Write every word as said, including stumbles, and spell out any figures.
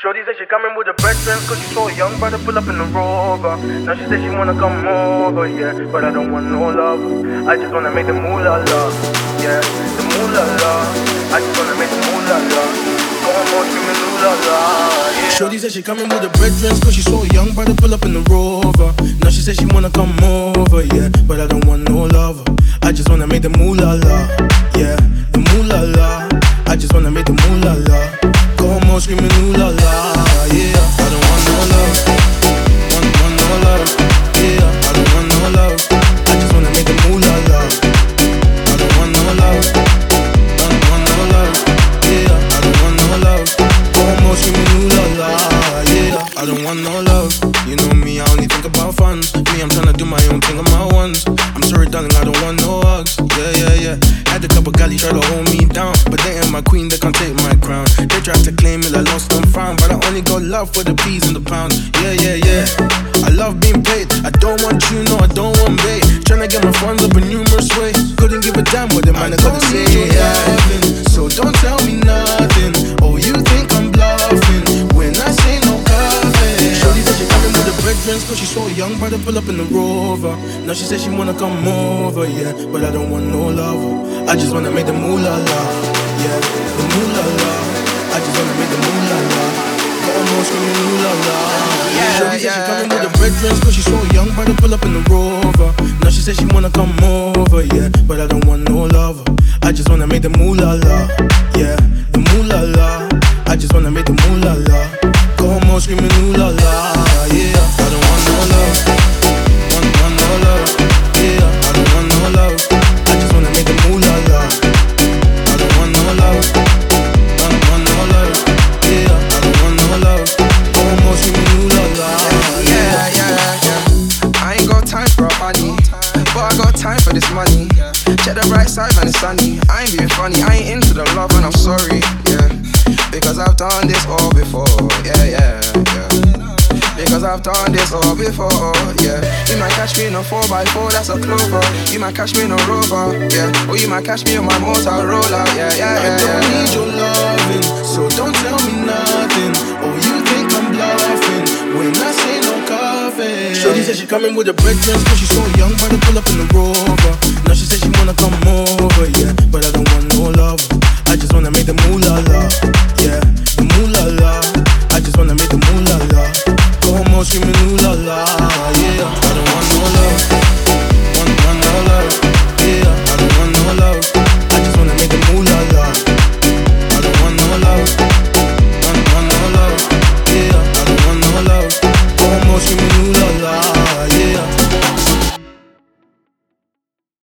Shorty said she coming with her best friends cause she saw a young brother pull up in the Rover. Now she said she wanna come over, yeah, but I don't want no love. I just wanna make the moolah la, yeah, the moolah la. I just wanna make the moolah la. Come on, screaming moolah la, yeah. Shorty said she coming with her brethren cause she saw a young brother pull up in the Rover. Now she said she wanna come over, yeah, but I don't want no love. I just wanna make the moolah la, yeah, the moolah la. I just wanna make the moolah la. Come on, screaming ooh la la, yeah. I don't want no love, want, want no love, yeah. I don't want no love, I just wanna make the moolah la. I don't want no love, want, want no love, yeah. I don't want no love, come on, screaming ooh la la, yeah. I don't want no love, you know me, I only think about funds. Me, I'm tryna do my own thing on my ones. I'm sorry, darling, I don't want no hugs, yeah, yeah, yeah. Had a couple galley try to hold me down, but they ain't my queen, they can't take my crown. They tried to claim it, I lost and found, but I only got love for the peas and the pounds. Yeah, yeah, yeah. I love being paid. I don't want you, no, I don't want bait. Tryna get my funds up in numerous ways. Couldn't give a damn what the man I gotta say. Yeah. So don't tell me nothing. Oh, you think I'm bluffing when I say no coffee. Shorty said she coming with the brethren cause she saw a young brother pull up in the Rover. Now she said she wanna come over, yeah, but I don't want no love. I just wanna make the moolah la, yeah, the moolah la. I just wanna make the moolah la. Come on, screaming moolah la, yeah. Shorty said she coming with the brethren cause she saw a young brother pull up in the Rover. Now she said she wanna come over, yeah, but I don't want no love. I just wanna make the moolah la, yeah, the moolah la. I just wanna make the moolah la. Come on, screaming ooh la la, yeah. I don't want no love, want, want no love, yeah. I don't want no love, I just wanna make the moolah la. I don't want no love, want, want no love, yeah. I don't want no love, come on, screaming ooh la la, yeah, yeah, yeah. I ain't got time for a honey, but I got time for this money. Check the bright side, man, it's sunny. I ain't being funny, I ain't into the love and I'm sorry, yeah. Because I've done this all before, yeah, yeah, yeah. Because I've done this all before, yeah. You might catch me in a four by four, that's a Clover. You might catch me in a Rover, yeah. Or you might catch me on my Motorola, yeah, yeah, yeah. I don't yeah. need your loving, so don't tell me nothing. Oh, you think I'm bluffing when I say no coffee. Shorty said she coming with her brethren cause she saw a young brother pull up in the Rover. Now she said she wanna come over, yeah, but I don't want no love. I just wanna make the moolah la, yeah, the moolah la. I just wanna make the moolah la. Come on, screaming ooh la la, yeah. I don't want no love, want, want no love, yeah. I don't want no love, I just wanna make the moolah la. I don't want no love, want, want no love, yeah. I don't want no love, come on, screaming ooh la la, yeah.